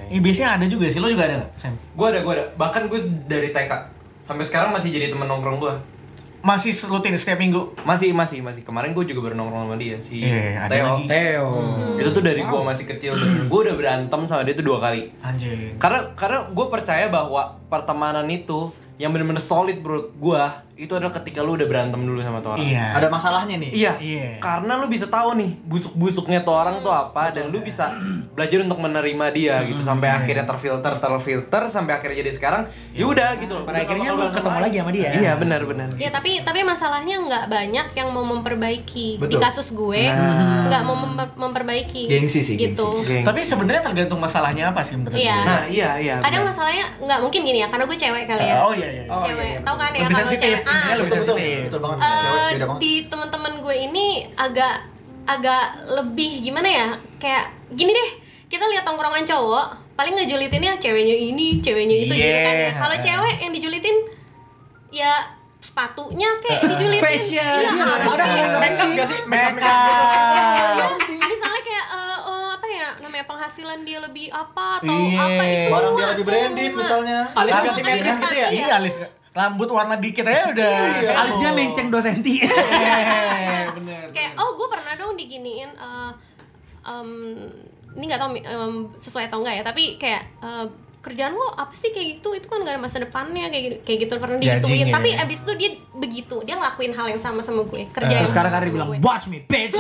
Ini biasanya ada juga sih, lo juga ada nggak, Sam? Gue ada, gue ada. Bahkan gue dari T K sampai sekarang masih jadi teman nongkrong gue. Masih rutin setiap minggu? Masih, masih, masih. Kemarin gue juga baru nongkrong sama dia, si Eh, ada Theo. lagi. Theo. Hmm. Itu tuh dari gue masih kecil dan gue udah berantem sama dia tuh dua kali. Anjing. Karena karena gue percaya bahwa pertemanan itu yang bener-bener solid bro gue itu adalah ketika lu udah berantem dulu sama tuh orang. Iya. Ada masalahnya nih. Iya. Iya. Karena lu bisa tahu nih busuk-busuknya tuh orang tuh apa dan lu bisa belajar untuk menerima dia gitu sampai akhirnya terfilter terfilter sampai akhirnya jadi sekarang ya udah gitu loh. Pada Udah akhirnya nggak lu bakal ketemu lagi sama dia. Iya benar-benar. Ya tapi tapi masalahnya nggak banyak yang mau memperbaiki. Di Betul. kasus gue nggak mau mem- memperbaiki. Gengsi sih, gitu. Gengsi. Tapi sebenarnya tergantung masalahnya apa sih menurut Iya. gue? Nah iya iya. Kadang benar. masalahnya nggak mungkin gini ya karena gue cewek kali ya. Oh iya iya. Oh, cewek. iya, iya, Tahu kan ya Lebih kalau sensitif, cewek. intinya Ah, lebih Betul, betul, sensitif. betul banget. Eh, Cewek beda banget. di teman-teman gue ini agak agak lebih gimana ya kayak gini deh kita lihat tongkrongan cowok paling ngejulitinnya ceweknya ini ceweknya itu gitu kan ya Yeah. kalau cewek yang dijulitin ya sepatunya kayak dijulitin Fashion. iya, Iya, ada ada yang nggak Makeup penting. gak sih? Makeup makeup. misalnya kayak eh, eh, apa ya namanya penghasilan dia lebih apa atau Iya. apa semua Barang dia lagi branded semua. misalnya. Alis Semua gak kan simetris kan, gitu ya? iya. Iya alis rambut warna dikit aja udah. Alis dia menceng dua senti. Eh, bener. Kayak oh gue pernah dong diginiin eh, em, ini nggak tahu em, sesuai atau enggak ya tapi kayak eh, kerjaan lo apa sih kayak gitu itu kan gak ada masa depannya kayak gitu kayak gitu pernah Judging digituin ya. tapi abis itu dia begitu dia ngelakuin hal yang sama sama gue kerja yang Terus sekarang sama Karir sama bilang gue. watch me bitch.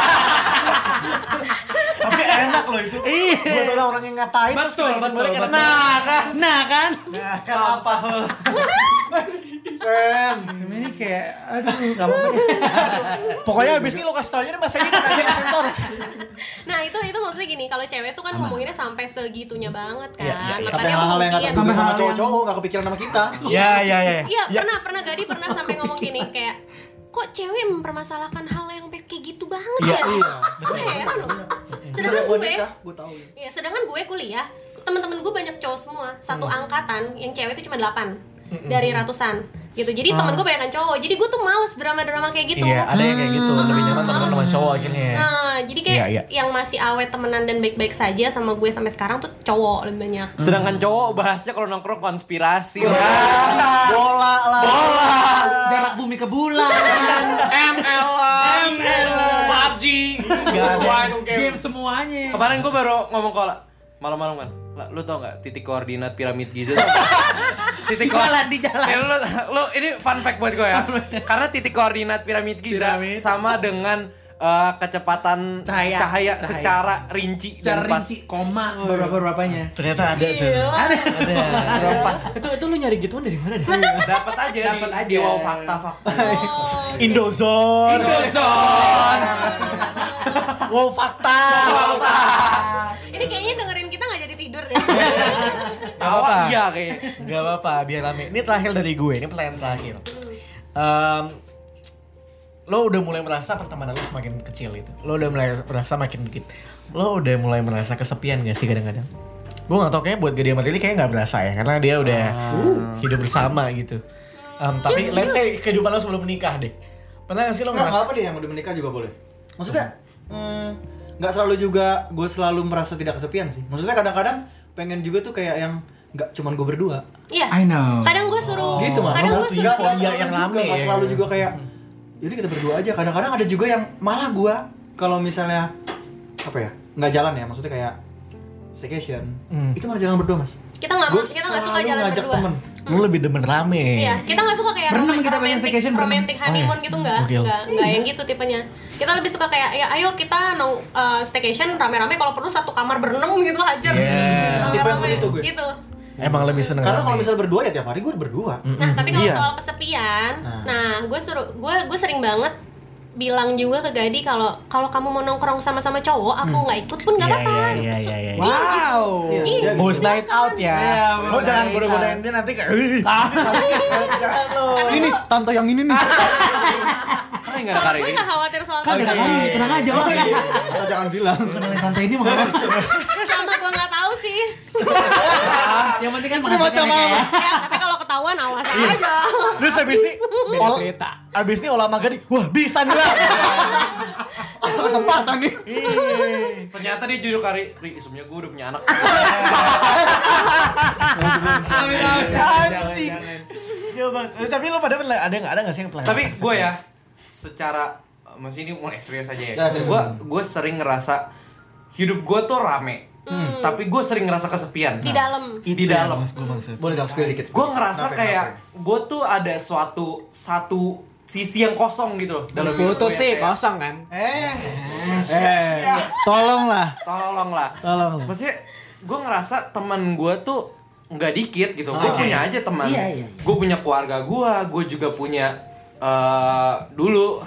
Tapi enak loh itu. Iya. Buat orang-orang yang ngatain terus Betul, kita betul, balik betul. enak. Nah kan. Nah kan. Nah kan apa lo? Sam. Ini kayak aduh enggak apa-apa deh. Pokoknya abis ini lo kasih tau aja deh bahasa ini kan aja sensor. nah itu itu maksudnya gini kalau cewek tuh kan ngomonginnya sampai segitunya banget kan Iya, iya, iya. Sampai hal-hal yang nggak mungkin terduga sama hal yang- cowok-cowok nggak kepikiran sama kita. Ya ya ya. iya pernah pernah Gadi pernah sampai ngomong gini kayak kok cewek mempermasalahkan hal yang kayak gitu banget Iya, ya iya. gue heran loh sedangkan Sejak gue gue nikah, gue tahu. ya sedangkan gue kuliah teman-teman gue banyak cowok semua satu angkatan yang cewek itu cuma delapan dari ratusan gitu jadi temen gue banyak cowok jadi gue tuh males drama-drama kayak gitu Iya, ada yang kayak gitu, lebih nyaman teman teman cowok akhirnya. nah jadi kayak Iya, iya. yang masih awet temenan dan baik-baik saja sama gue sampai sekarang tuh cowok lebih banyak Sedangkan cowok bahasnya kalau nongkrong konspirasi. Bola lah. Jarak bumi ke bulan. M L lah. M L. P U B G. Semua itu game. Game semuanya. Kemarin gue baru ngomong ke Ola malam-malam kan. La, lu tau nggak titik koordinat piramid Giza? titik Di jalan, di jalan. Eh, lu, lu ini fun fact buat gue ya. Karena titik koordinat piramid Giza Piramid. sama dengan eh, kecepatan Cahaya. cahaya, Cahaya. secara rinci Secara dan pas. rinci koma berapa-berapanya. Ternyata ada tuh. Ada. Belum pas. Itu itu lu nyari gituan dari mana deh? Dapat aja Dapet di, aja. di wow fakta-fakta. oh, Indozone. Indozone. Wow fakta. ini kayaknya dengerin kita nggak jadi tidur deh Awal iya kayaknya. Gak apa-apa, biar rame. Ini terakhir dari gue, ini pertanyaan terakhir. Em, lo udah mulai merasa pertemanan lo semakin kecil itu. Lo udah mulai merasa makin dikit. Lo udah mulai merasa kesepian gak sih kadang-kadang? Gue gak tau, kayaknya buat Gadi sama Lili kayaknya gak berasa ya. Karena dia udah hidup bersama gitu. Em, tapi let's say kehidupan lo sebelum menikah deh. Pernah gak sih lo Nggak, nggak ngerasa? apa deh yang udah menikah juga boleh. Maksudnya mm, nggak selalu juga gue selalu merasa tidak kesepian sih. Maksudnya kadang-kadang pengen juga tuh kayak yang nggak cuman gue berdua. iya I know. kadang gue suruh Gitu mas. kadang gue Satu suruh euforia Nggak yang juga, rame nggak ya. selalu juga kayak jadi kita berdua aja. Kadang-kadang ada juga yang malah gue kalau misalnya apa ya nggak jalan ya. Maksudnya kayak staycation. Hmm. Itu malah jalan berdua mas. kita nggak Gue kita nggak suka selalu jalan ngajak berdua temen. Lo lebih demen rame. Iya, kita nggak suka kayak Berenam romantic, kita pengen staycation, berenam. romantic honeymoon Oh, iya. gitu nggak, Gokil. nggak, nggak yang gitu tipenya. Kita lebih suka kayak ya ayo kita nong uh, staycation rame-rame kalau perlu satu kamar berenam gitu hajar. Yeah. Tipe Rame-rame seperti itu gue. Gitu. Emang lebih seneng Karena kalau rame. misalnya berdua ya tiap hari gue berdua. Nah, tapi kalau Iya. soal kesepian, Nah. nah, gue suruh gue gue sering banget bilang juga ke Gadi kalau kalau kamu mau nongkrong sama-sama cowok, aku nggak ikut pun nggak Iya, apa-apa. iya, iya, iya, iya. Wow. Iya, Ih, iya, Bos gitu. night out ya. Iya, Lo bos jangan night goda-godain out. dia nanti kayak "Ih, jangan lo. Ini tante yang ini nih. Kan nggak ada kari Gue ini. nggak khawatir soal Kan udah kesepian. kali, tenang aja, Bang. Asal jangan bilang. Kenalin tante ini mah. Sama gue nggak tahu sih. Yang penting kan Ini macam penghasilannya apa? kayak- Ya, tapi kalau ketahuan awas aja. Terus habis ini Beda cerita. Abis ini olah maga nih, wah bisa nih lah. satu kesempatan nih. Ternyata dia judul kari, Ri, isumnya gue udah punya anak. Amin amin. Anjing. Coba. Tapi lo pada ada nggak ada nggak sih yang pelanggaran? Tapi gue ya, secara masih ini mulai serius aja ya. Gue gue sering ngerasa hidup gue tuh rame. Hmm. Tapi gue sering ngerasa kesepian. Di dalam. Di dalam. Boleh dong spill dikit. Gue ngerasa kayak gue tuh ada suatu satu sisi yang kosong gitu loh. Dalam putus sih kosong kan. Eh. Eh. Tolonglah. Tolonglah. Tolong. Maksudnya gue ngerasa teman gue tuh nggak dikit gitu. Gue punya aja teman. Iya, iya, iya. Gue punya keluarga gue. Gue juga punya uh, dulu.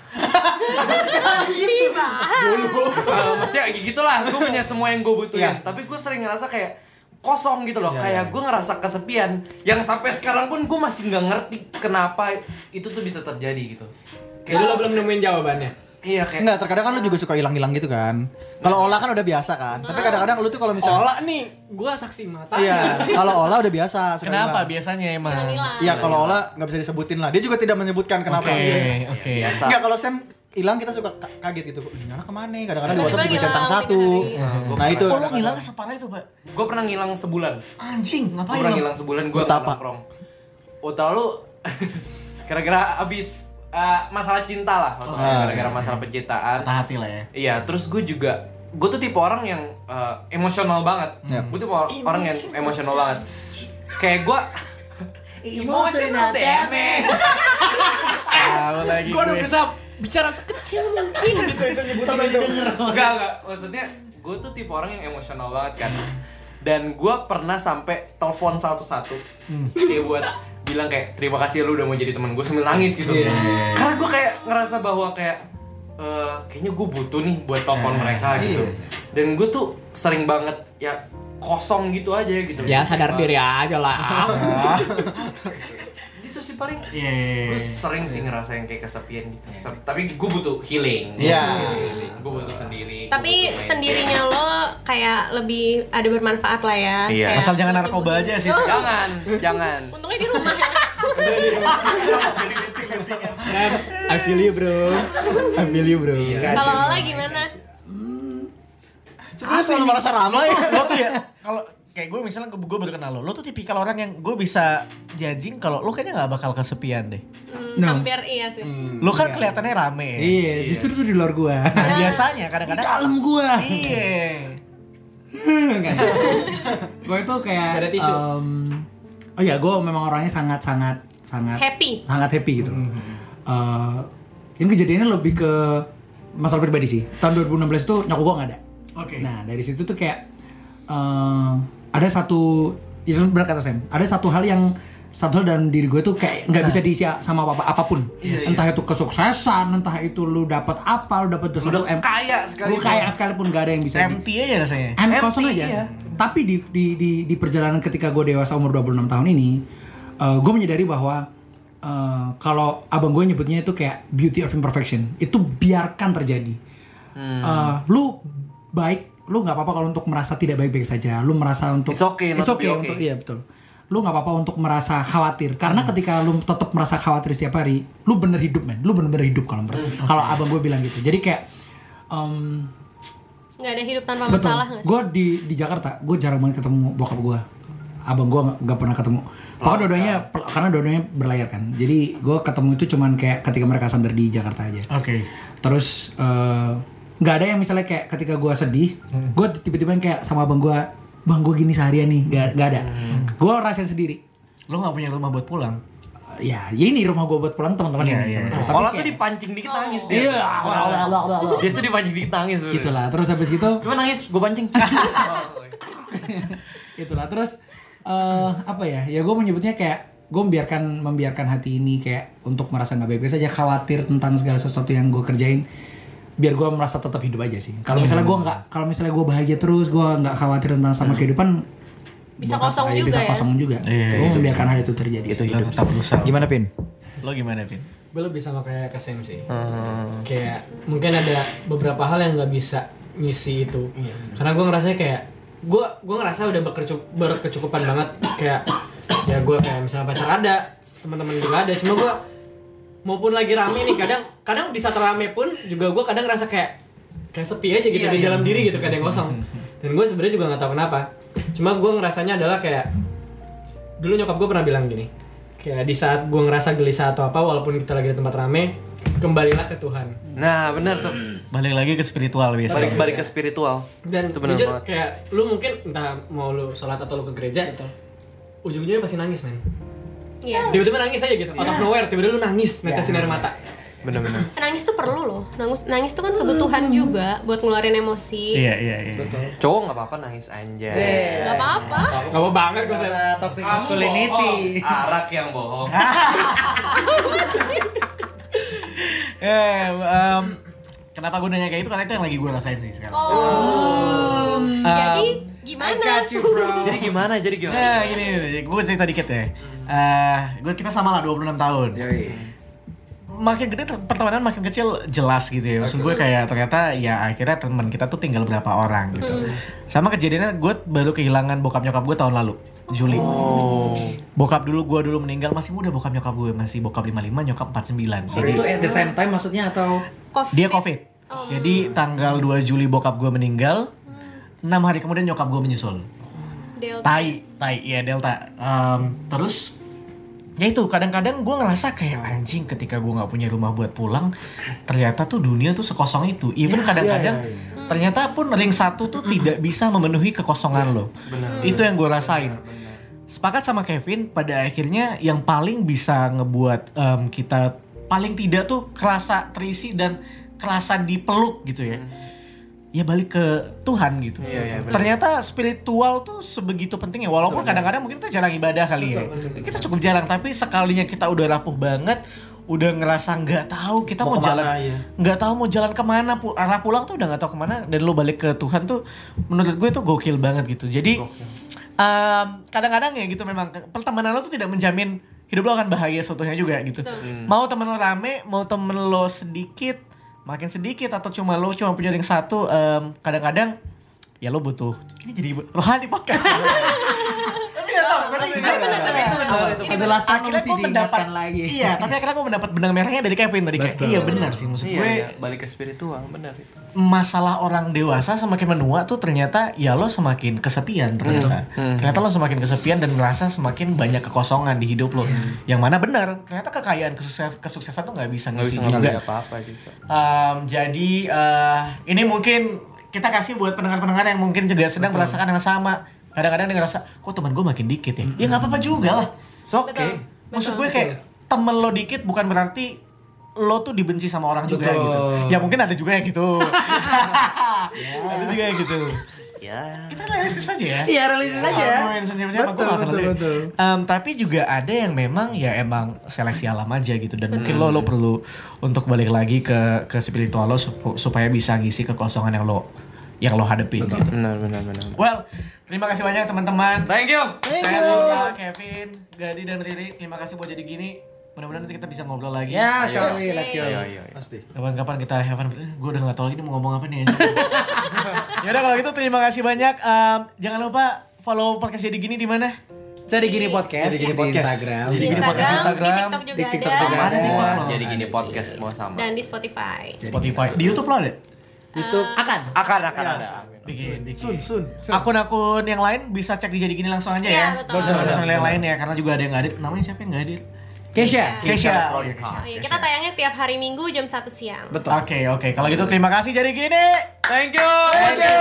dulu. Uh, maksudnya gitulah. Gue punya semua yang gue butuhin. Iya. Tapi gue sering ngerasa kayak kosong gitu loh. Iya, kayak iya. gue ngerasa kesepian. Yang sampai sekarang pun gue masih nggak ngerti kenapa itu tuh bisa terjadi gitu. Kayak lu belum nemuin jawabannya. Iya kayak. Enggak, terkadang kan lu juga suka hilang-hilang gitu kan. Kalau Ola kan udah biasa kan. Tapi kadang-kadang lu tuh kalau misalnya Ola nih, gua saksi mata. Iya, kalau Ola udah biasa. suka Kenapa hilang. biasanya emang? Iya, kalau Ola nggak bisa disebutin lah. Dia juga tidak menyebutkan kenapa. Oke, oke. Biasa. Enggak, kalau Sam hilang kita suka ka- kaget gitu. Ini anak kemana? Kadang-kadang di Tiba-tiba WhatsApp juga ngilang, centang satu. tiga hari. Nah, itu. Oh, lo ngilang separah itu, Pak? Gue pernah ngilang sebulan. Anjing, Gue ngapain pernah lo? ngilang sebulan gue Buat apa? nongkrong. Oh tau lu gara-gara abis uh, masalah cinta lah, waktu itu, Ah, gara-gara masalah pencintaan. Patah hati lah ya. Iya, terus gue juga gue tuh tipe orang yang uh, emosional banget. Yep. Gue tipe or- orang yang emosional banget. Kayak gue emotional damage. Tahu lagi Gua udah gue. bisa bicara sekecil mungkin gitu itu nyebutin itu. Enggak, enggak. Maksudnya gue tuh tipe orang yang emosional banget kan. Dan gue pernah sampai telepon satu-satu kayak buat bilang kayak terima kasih lu udah mau jadi teman gue sambil nangis gitu. Karena gue kayak ngerasa bahwa kayak eh, kayaknya gue butuh nih buat telepon mereka gitu. Dan gue tuh sering banget ya kosong gitu aja gitu. Ya sadar diri aja lah. Itu sih paling. Iya, iya, iya. Gue sering sih ngerasain kayak kesepian gitu. Tapi gue butuh healing. Iya. Gue butuh sendiri. Tapi gua butuh main sendirinya lo kayak lebih ada bermanfaat lah ya. Iya. Kayak Asal jangan buat narkoba nyembuhin. aja sih. Oh, Jangan, jangan. untungnya di rumah ya. I feel you bro. I feel you bro. Kalau Ola gimana? Lu selalu merasa ramai. Lo tuh ya kalau kayak gue misalnya gue baru kenal lo, lo tuh tipikal orang yang gue bisa judging kalau lo kayaknya nggak bakal kesepian deh. Hmm, No. Hampir iya sih. Lo kan kelihatannya rame. Iya, justru tuh di luar gua. Nah, biasanya Di kadang-kadang dalam gua. Iya. Gue itu kayak Gak ada tisu. em, oh ya, gue memang orangnya sangat sangat sangat Happy. sangat happy gitu. Eh, ini kejadiannya lebih ke masalah pribadi sih. Tahun dua ribu enam belas itu nyokap gue nggak ada. Oke. Nah dari situ tuh kayak eh, ada satu, ya benar kata Sam, ada satu hal yang satu hal dalam diri gue tuh kayak nggak bisa diisi sama apa apapun. Entah itu kesuksesan, entah itu lu dapat apa, lu dapat Udah satu M, kaya sekali. lu kaya sekalipun nggak ada yang bisa. di- Empty aja rasanya. M Empty, kosong aja. iya. Tapi di, di di di perjalanan ketika gue dewasa umur dua puluh enam tahun ini, uh, gue menyadari bahwa uh, kalau abang gue nyebutnya itu kayak beauty of imperfection, itu biarkan terjadi. Uh, lu baik, lu nggak apa-apa kalau untuk merasa tidak baik-baik saja. Lu merasa untuk It's okay, not it's to be okay, okay. untuk iya betul. Lu nggak apa-apa untuk merasa khawatir, karena ketika lu tetap merasa khawatir setiap hari, lu bener hidup men, lu bener-bener hidup kalau menurut. Kalau abang gue bilang gitu. Jadi kayak um, Nggak ada hidup tanpa betul. masalah nggak sih? Gue di di Jakarta, gue jarang banget ketemu bokap gue. Abang gue nggak nggak pernah ketemu. Pokoknya dua-duanya pel- karena dua-duanya berlayar kan. Jadi gue ketemu itu cuman kayak ketika mereka sambil di Jakarta aja. Oke. Terus eh, nggak ada yang misalnya kayak ketika gue sedih, gue tiba-tiba yang kayak sama abang gue, bang gue gini seharian nih, nggak nggak ada. Gue rasain sendiri. Lo nggak punya rumah buat pulang? Ya, ya ini rumah gue buat pulang teman-teman Iya, ini. iya. Nah, tapi Olah kayak- tuh dipancing dikit nangis dia. Iya, Dia tuh dipancing dikit nangis. sebenarnya. itulah. Terus habis itu Cuma nangis, gue pancing. itulah terus eh apa ya ya gue menyebutnya kayak gue membiarkan membiarkan hati ini kayak untuk merasa nggak baik-baik saja, khawatir tentang segala sesuatu yang gue kerjain biar gue merasa tetap hidup aja sih. Kalau misalnya gue nggak kalau misalnya gue bahagia terus, gue nggak khawatir tentang sama kehidupan, Bisa buat apa kosong ya, juga bisa ya? kosong juga. Iya, Gue hidup membiarkan hal itu terjadi. Itu hidup tetap berusaha. Gimana Pin? Lo gimana, Pin? Gue lebih sama kayak Kesem sih. Kayak mungkin ada beberapa hal yang nggak bisa ngisi itu. Karena gue ngerasa kayak gue gue ngerasa udah berkecup- berkecukupan banget. Kayak ya gue kayak misalnya pacar ada, teman-teman juga ada. Cuma gue maupun lagi rame nih, kadang kadang di saat rame pun juga gue kadang ngerasa kayak kayak sepi aja gitu Iya, di iya. dalam diri gitu, kayak ada yang kosong. Dan gue sebenarnya juga nggak tahu kenapa. Cuma gue ngerasanya adalah kayak dulu nyokap gue pernah bilang gini, kayak di saat gue ngerasa gelisah atau apa, walaupun kita lagi di tempat rame, kembalilah ke Tuhan. Nah, benar tuh. Balik lagi ke spiritual biasanya. Balik balik ke spiritual. Dan Itu benar jujur banget. kayak lu mungkin entah mau lu sholat atau lu ke gereja, ujung-ujungnya pasti nangis, men. Iya. Tiba-tiba nangis aja gitu, out of nowhere, tiba-tiba lu nangis, netesin air mata. Benar-benar. Nangis tuh perlu loh. Nangis nangis tuh kan kebutuhan juga buat ngeluarin emosi. Iya, iya, iya. Cowok nggak apa-apa nangis anjay. Gak apa-apa. Gak apa banget gue saya. Toxic Kamu masculinity. bohong. Arak yang bohong. Eh, em, kenapa gue nanya kayak itu? Karena itu yang lagi gue rasain sih sekarang. Oh. Jadi gimana? Jadi gimana? Jadi gimana? Nah, gini, gue cerita dikit ya. Eh, gue kita sama lah dua puluh enam tahun. Makin gede ter- pertemanan makin kecil jelas gitu ya. Maksud gue kayak ternyata ya akhirnya teman kita tuh tinggal berapa orang gitu. Sama kejadiannya gue baru kehilangan bokap nyokap gue tahun lalu, Juli. Oh. Bokap dulu gue dulu meninggal masih muda, bokap nyokap gue masih bokap lima puluh lima, nyokap empat puluh sembilan. Jadi itu at the same time maksudnya atau COVID. Dia Covid. Jadi tanggal dua Juli bokap gue meninggal. enam hari kemudian nyokap gue menyusul. Delta. Tai, tai, iya Delta. Um, terus ya itu kadang-kadang gue ngerasa kayak anjing ketika gue nggak punya rumah buat pulang, ternyata tuh dunia tuh sekosong itu. Even kadang-kadang ternyata pun ring satu tuh tidak bisa memenuhi kekosongan lo. Itu yang gue rasain. Sepakat sama Kevin, pada akhirnya yang paling bisa ngebuat um, kita paling tidak tuh kerasa terisi dan kerasa dipeluk gitu ya. Ya balik ke Tuhan gitu. Iya, iya, benar. Ternyata spiritual tuh sebegitu pentingnya. Walaupun kadang-kadang mungkin kita jarang ibadah kali ya. Kita cukup jarang, tapi sekalinya kita udah rapuh banget, udah ngerasa nggak tahu kita mau, Mau jalan, kemana, iya. nggak tahu mau jalan kemana, pu- arah pulang tuh udah nggak tahu kemana, dan lo balik ke Tuhan tuh, menurut gue tuh gokil banget gitu. Jadi um, kadang-kadang ya gitu memang pertemanan lo tuh tidak menjamin hidup lo akan bahagia seutuhnya juga gitu. Mau temen lo rame, mau temen lo sedikit, makin sedikit atau cuma lo cuma punya ring satu, um, kadang-kadang ya lo butuh ini jadi rohani podcast. Tapi nggak tahu, tapi Tapi itu benar itu. adalah akhirnya mesti gue mendapat diingatkan lagi. Iya, tapi akhirnya gue mendapat benang merahnya dari Kevin tadi kayak iya benar sih maksud Iya, gue. iya, balik ke spiritual, benar itu. Masalah orang dewasa semakin menua tuh ternyata ya lo semakin kesepian ternyata. Hmm. Ternyata lo semakin kesepian dan merasa semakin banyak kekosongan di hidup lo. Yang mana benar, ternyata kekayaan kesukses, kesuksesan tuh nggak bisa Nggak ngisi bisa juga. ngambil apa-apa juga. Um, jadi uh, ini mungkin kita kasih buat pendengar-pendengar yang mungkin juga sedang merasakan yang sama. Kadang-kadang dia ngerasa, kok teman gue makin dikit ya? Ya nggak apa-apa juga lah. Oke. Betul. Maksud gue kayak temen lo dikit bukan berarti lo tuh dibenci sama orang juga Betul. gitu. Ya mungkin ada juga yang gitu. Ada juga yang gitu. Ya. Kita realistis aja ya. Iya, realistis aja. Ngomongin siapa-siapa, gue Betul, nggak akan betul, lebih. betul. Em, tapi juga ada yang memang ya emang seleksi alam aja gitu, dan mungkin lo lo perlu untuk balik lagi ke ke spiritual lo sup- supaya bisa ngisi kekosongan yang lo yang lo hadepin gitu. Benar, benar, benar. Well, terima kasih banyak teman-teman. Thank you. Saya Nora, Kevin, Gadi dan Riri. Terima kasih buat jadi gini. Mudah-mudahan nanti kita bisa ngobrol lagi. Ya, shall we? Let's go. Ayo, ayo, ayo. Pasti. Kapan-kapan kita have fun. Eh, gue udah gak tau lagi nih mau ngomong apa nih. Yaudah kalau gitu terima kasih banyak. Um, jangan lupa follow podcast jadi gini di mana? Jadi gini podcast Jadi Gini di Podcast. Instagram. Jadi Di gini podcast Instagram, Instagram, di TikTok juga di TikTok ada. juga ada. Semua Ada. jadi gini podcast semua sama. Dan di Spotify. Spotify. Di YouTube lo ada? YouTube akan. Akan akan ada. Bikin, bikin. Sun, sun. Akun-akun yang lain bisa cek di jadi gini langsung aja Iya, ya. betul. Akun-akun yang lain ya, karena juga ada yang nggak hadir. Namanya siapa yang nggak hadir? Kesha. Keisha. Keisha Oh, iya, Frontal. Oh, iya, kita tayangnya tiap hari Minggu jam satu siang. Betul. Oke, oke. Kalau gitu terima kasih jadi gini. Thank you. Thank you.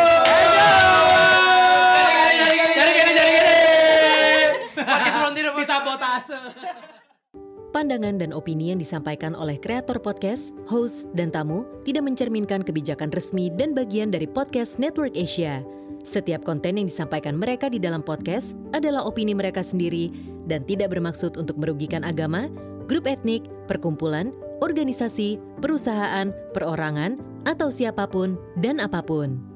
Jadi gini, jadi gini, jadi gini. Podcast belum tidur. Sabotase. Pandangan dan opini yang disampaikan oleh kreator podcast, host, dan tamu tidak mencerminkan kebijakan resmi dan bagian dari Podcast Network Asia. Setiap konten yang disampaikan mereka di dalam podcast adalah opini mereka sendiri dan tidak bermaksud untuk merugikan agama, grup etnik, perkumpulan, organisasi, perusahaan, perorangan, atau siapapun dan apapun.